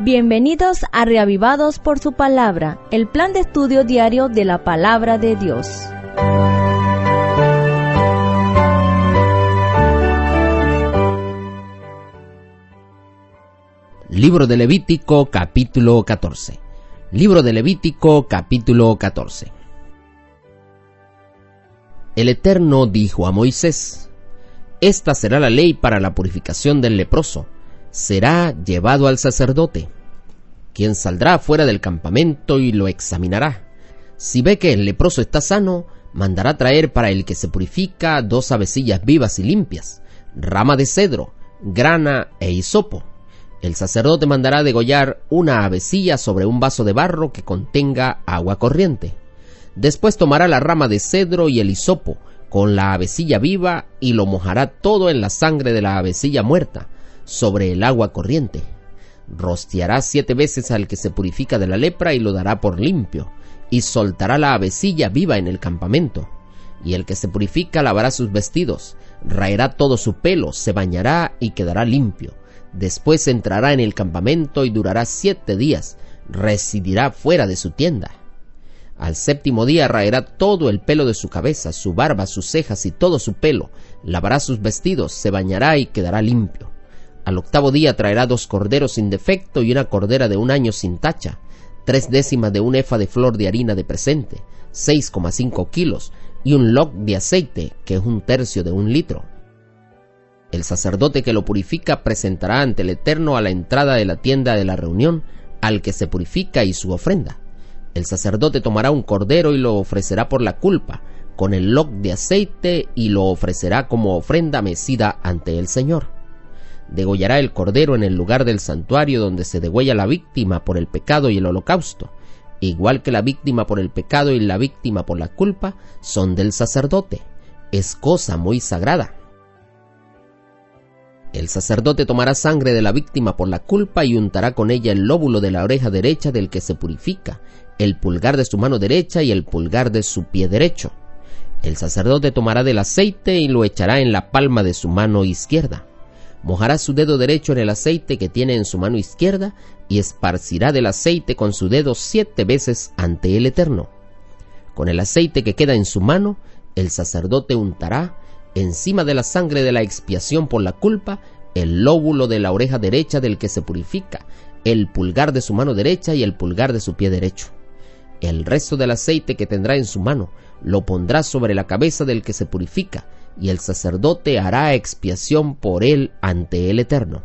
Bienvenidos a Reavivados por su Palabra, el plan de estudio diario de la Palabra de Dios. Libro de Levítico, capítulo 14. Libro de Levítico, capítulo 14. El Eterno dijo a Moisés: Esta será la ley para la purificación del leproso. Será llevado al sacerdote, quien saldrá fuera del campamento y lo examinará. Si ve que el leproso está sano, mandará traer para el que se purifica 2 avecillas vivas y limpias, rama de cedro, grana e hisopo. El sacerdote mandará degollar una avecilla sobre un vaso de barro que contenga agua corriente. Después tomará la rama de cedro y el hisopo con la avecilla viva y lo mojará todo en la sangre de la avecilla muerta sobre el agua corriente. Rociará 7 veces al que se purifica de la lepra y lo dará por limpio, y soltará la avecilla viva en el campamento. Y el que se purifica lavará sus vestidos, raerá todo su pelo, se bañará y quedará limpio. Después entrará en el campamento y durará 7 días, residirá fuera de su tienda. Al 7º día raerá todo el pelo de su cabeza, su barba, sus cejas y todo su pelo, lavará sus vestidos, se bañará y quedará limpio. Al 8º día traerá 2 corderos sin defecto y una cordera de 1 año sin tacha, 3/10 de un efa de flor de harina de presente, 6,5 kilos, y un loc de aceite, que es 1/3 de 1 litro. El sacerdote que lo purifica presentará ante el Eterno a la entrada de la tienda de la reunión al que se purifica y su ofrenda. El sacerdote tomará un cordero y lo ofrecerá por la culpa, con el loc de aceite, y lo ofrecerá como ofrenda mecida ante el Señor. Degollará el cordero en el lugar del santuario donde se degüella la víctima por el pecado y el holocausto. Igual que la víctima por el pecado y la víctima por la culpa son del sacerdote. Es cosa muy sagrada. El sacerdote tomará sangre de la víctima por la culpa y untará con ella el lóbulo de la oreja derecha del que se purifica, el pulgar de su mano derecha y el pulgar de su pie derecho. El sacerdote tomará del aceite y lo echará en la palma de su mano izquierda. Mojará su dedo derecho en el aceite que tiene en su mano izquierda y esparcirá del aceite con su dedo 7 veces ante el Eterno. Con el aceite que queda en su mano, el sacerdote untará encima de la sangre de la expiación por la culpa el lóbulo de la oreja derecha del que se purifica, el pulgar de su mano derecha y el pulgar de su pie derecho. El resto del aceite que tendrá en su mano lo pondrá sobre la cabeza del que se purifica, y el sacerdote hará expiación por él ante el Eterno.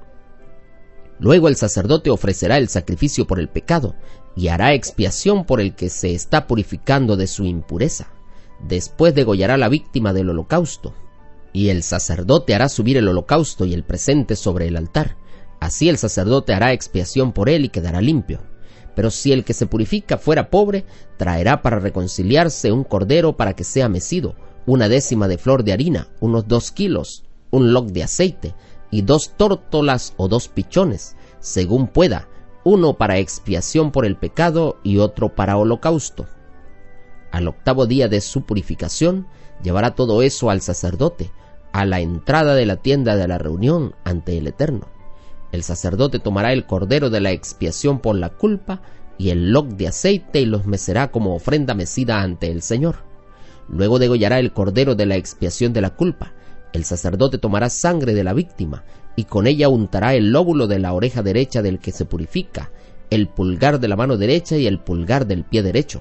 Luego el sacerdote ofrecerá el sacrificio por el pecado y hará expiación por el que se está purificando de su impureza. Después degollará la víctima del holocausto, y el sacerdote hará subir el holocausto y el presente sobre el altar. Así el sacerdote hará expiación por él y quedará limpio. Pero si el que se purifica fuera pobre, traerá para reconciliarse un cordero para que sea mecido, 1/10 de flor de harina, unos 2 kilos, un loc de aceite, y 2 tórtolas o 2 pichones, según pueda, uno para expiación por el pecado y otro para holocausto. Al 8º día de su purificación, llevará todo eso al sacerdote, a la entrada de la tienda de la reunión ante el Eterno. El sacerdote tomará el cordero de la expiación por la culpa y el loc de aceite y los mecerá como ofrenda mecida ante el Señor. Luego degollará el cordero de la expiación de la culpa. El sacerdote tomará sangre de la víctima y con ella untará el lóbulo de la oreja derecha del que se purifica, el pulgar de la mano derecha y el pulgar del pie derecho.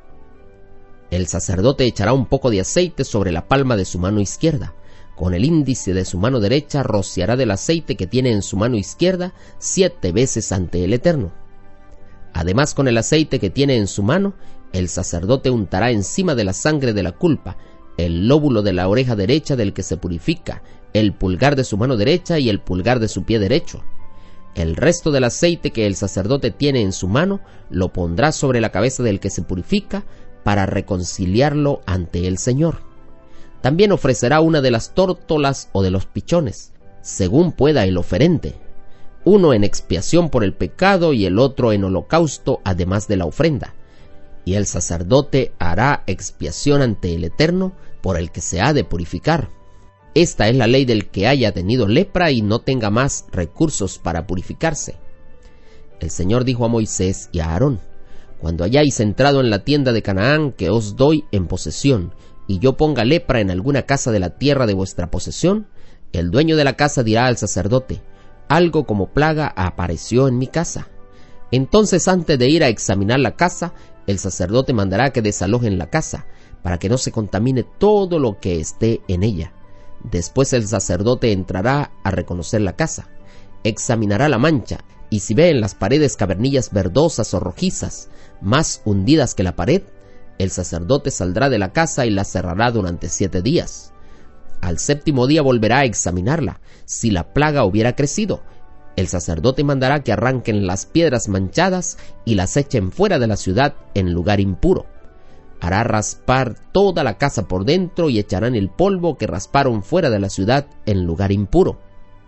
El sacerdote echará un poco de aceite sobre la palma de su mano izquierda. Con el índice de su mano derecha rociará del aceite que tiene en su mano izquierda 7 veces ante el Eterno. Además, con el aceite que tiene en su mano, el sacerdote untará encima de la sangre de la culpa el lóbulo de la oreja derecha del que se purifica, el pulgar de su mano derecha y el pulgar de su pie derecho. El resto del aceite que el sacerdote tiene en su mano lo pondrá sobre la cabeza del que se purifica para reconciliarlo ante el Señor. También ofrecerá una de las tórtolas o de los pichones, según pueda el oferente, uno en expiación por el pecado y el otro en holocausto, además de la ofrenda. Y el sacerdote hará expiación ante el Eterno por el que se ha de purificar. Esta es la ley del que haya tenido lepra y no tenga más recursos para purificarse. El Señor dijo a Moisés y a Aarón: cuando hayáis entrado en la tienda de Canaán que os doy en posesión, y yo ponga lepra en alguna casa de la tierra de vuestra posesión, el dueño de la casa dirá al sacerdote: algo como plaga apareció en mi casa. Entonces, antes de ir a examinar la casa, el sacerdote mandará que desalojen la casa, para que no se contamine todo lo que esté en ella. Después el sacerdote entrará a reconocer la casa, examinará la mancha, y si ve en las paredes cavernillas verdosas o rojizas, más hundidas que la pared, el sacerdote saldrá de la casa y la cerrará durante 7 días. Al 7º día volverá a examinarla. Si la plaga hubiera crecido, el sacerdote mandará que arranquen las piedras manchadas y las echen fuera de la ciudad en lugar impuro. Hará raspar toda la casa por dentro y echarán el polvo que rasparon fuera de la ciudad en lugar impuro.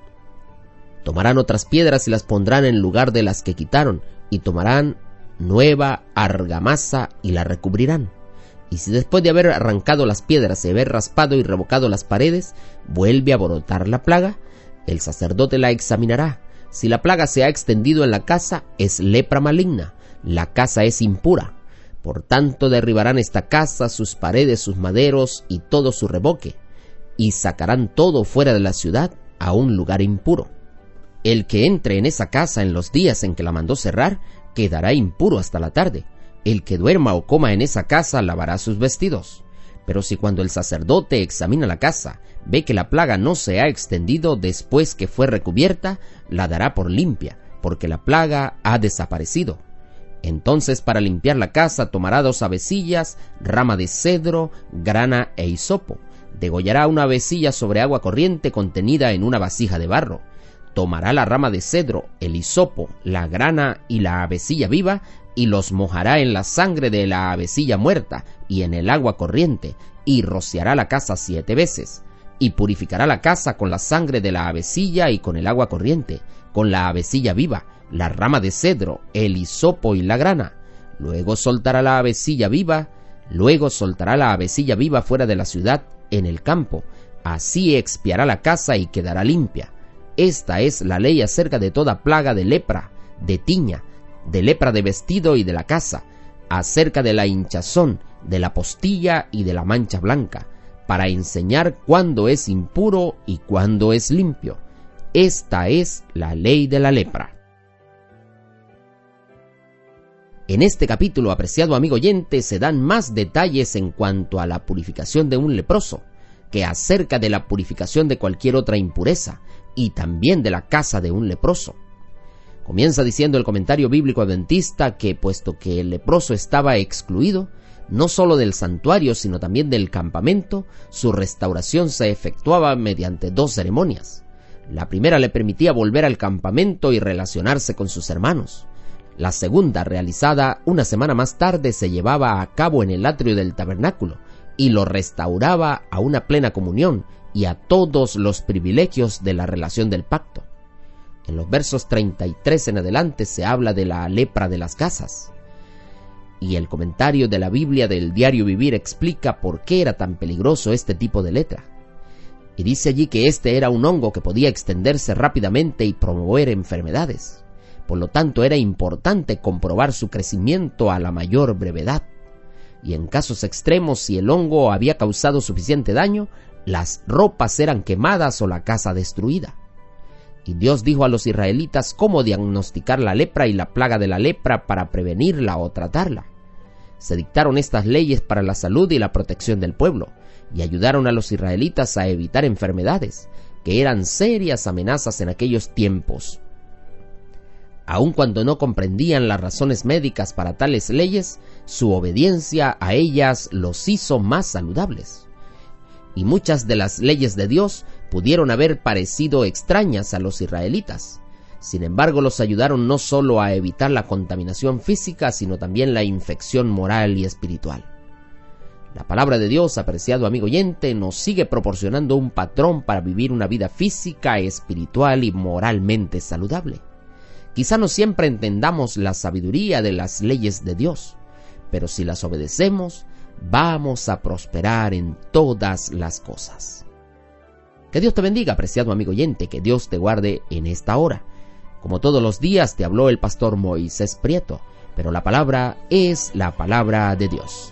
Tomarán otras piedras y las pondrán en lugar de las que quitaron, y tomarán nueva argamasa y la recubrirán. Y si después de haber arrancado las piedras y haber raspado y revocado las paredes, vuelve a brotar la plaga, el sacerdote la examinará. Si la plaga se ha extendido en la casa, es lepra maligna, la casa es impura. Por tanto, derribarán esta casa, sus paredes, sus maderos y todo su revoque, y sacarán todo fuera de la ciudad a un lugar impuro. El que entre en esa casa en los días en que la mandó cerrar, quedará impuro hasta la tarde. El que duerma o coma en esa casa lavará sus vestidos. Pero si cuando el sacerdote examina la casa, ve que la plaga no se ha extendido después que fue recubierta, la dará por limpia, porque la plaga ha desaparecido. Entonces, para limpiar la casa, tomará 2 avecillas, rama de cedro, grana e hisopo. Degollará una avecilla sobre agua corriente contenida en una vasija de barro. Tomará la rama de cedro, el hisopo, la grana y la avecilla viva, y los mojará en la sangre de la avecilla muerta y en el agua corriente, y rociará la casa 7 veces, y purificará la casa con la sangre de la avecilla y con el agua corriente, con la avecilla viva, la rama de cedro, el hisopo y la grana. Luego soltará la avecilla viva fuera de la ciudad en el campo. Así expiará la casa y quedará limpia. Esta es la ley acerca de toda plaga de lepra, de tiña, de lepra de vestido y de la casa, acerca de la hinchazón, de la postilla y de la mancha blanca, para enseñar cuándo es impuro y cuándo es limpio. Esta es la ley de la lepra. En este capítulo, apreciado amigo oyente, se dan más detalles en cuanto a la purificación de un leproso, que acerca de la purificación de cualquier otra impureza, y también de la casa de un leproso. Comienza diciendo el comentario bíblico adventista que, puesto que el leproso estaba excluido, no solo del santuario, sino también del campamento, su restauración se efectuaba mediante 2 ceremonias. La primera le permitía volver al campamento y relacionarse con sus hermanos. La segunda, realizada una semana más tarde, se llevaba a cabo en el atrio del tabernáculo y lo restauraba a una plena comunión y a todos los privilegios de la relación del pacto. En los versos 33 en adelante se habla de la lepra de las casas. Y el comentario de la Biblia del Diario Vivir explica por qué era tan peligroso este tipo de lepra. Y dice allí que este era un hongo que podía extenderse rápidamente y promover enfermedades. Por lo tanto, era importante comprobar su crecimiento a la mayor brevedad. Y en casos extremos, si el hongo había causado suficiente daño, las ropas eran quemadas o la casa destruida. Y Dios dijo a los israelitas cómo diagnosticar la lepra y la plaga de la lepra para prevenirla o tratarla. Se dictaron estas leyes para la salud y la protección del pueblo, y ayudaron a los israelitas a evitar enfermedades, que eran serias amenazas en aquellos tiempos. Aun cuando no comprendían las razones médicas para tales leyes, su obediencia a ellas los hizo más saludables. Y muchas de las leyes de Dios pudieron haber parecido extrañas a los israelitas. Sin embargo, los ayudaron no solo a evitar la contaminación física, sino también la infección moral y espiritual. La palabra de Dios, apreciado amigo oyente, nos sigue proporcionando un patrón para vivir una vida física, espiritual y moralmente saludable. Quizá no siempre entendamos la sabiduría de las leyes de Dios, pero si las obedecemos, vamos a prosperar en todas las cosas. Que Dios te bendiga, apreciado amigo oyente, que Dios te guarde en esta hora. Como todos los días te habló el pastor Moisés Prieto, pero la palabra es la palabra de Dios.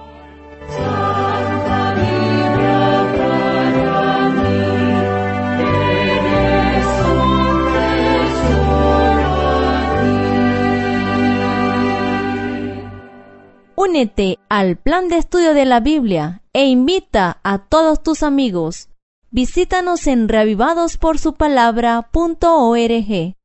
Únete al plan de estudio de la Biblia e invita a todos tus amigos. Visítanos en reavivadosporsupalabra.org.